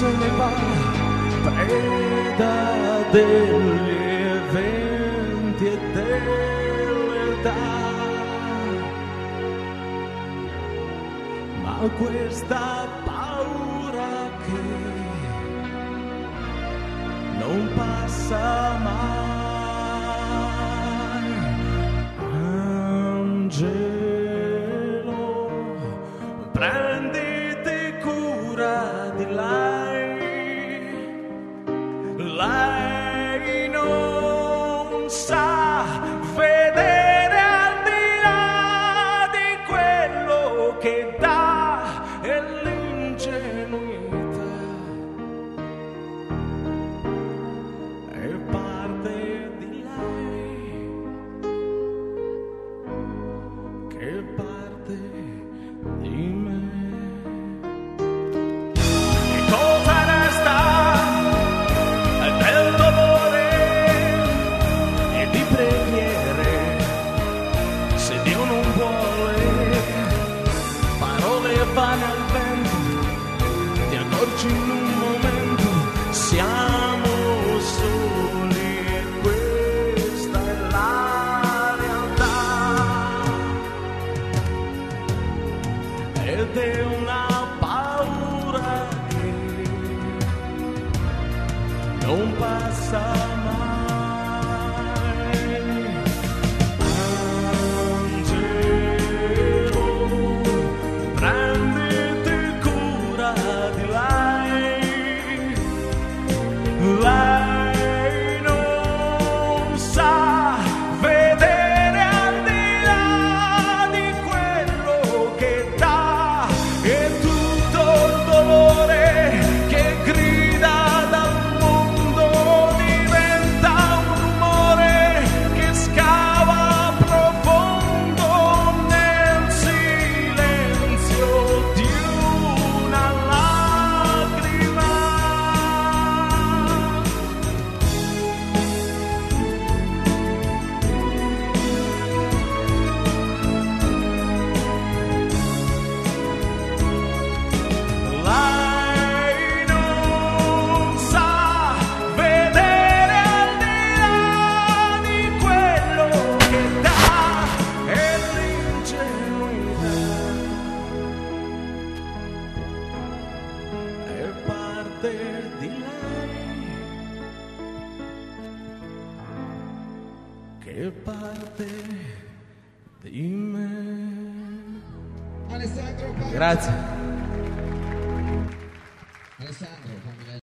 se ne va, preda degli eventi e dell'età. Ma questa paura che non passa mai, angelo, prenditi cura di lei, lei non sa vedere al di là di quello che dà e l'ingenuità è parte di lei, che è parte di me. Che cosa resta del dolore e di preghiere se Dio non vuole? Parole vane al vento, ti accorgi in un momento, siamo soli e questa è la realtà. Ed è una paura che non passa mai, angelo, prenditi cura di lei, lei non sa vedere al di là di quello che dà e tutto il dolore che grida dal mondo diventa un rumore che scava profondo nel silenzio di una lacrima. Lei non sa vedere al di là di quello che dà e l'ingenuità è parte di lei, che è parte di me. Alessandro, Grazie. Alessandro, fammi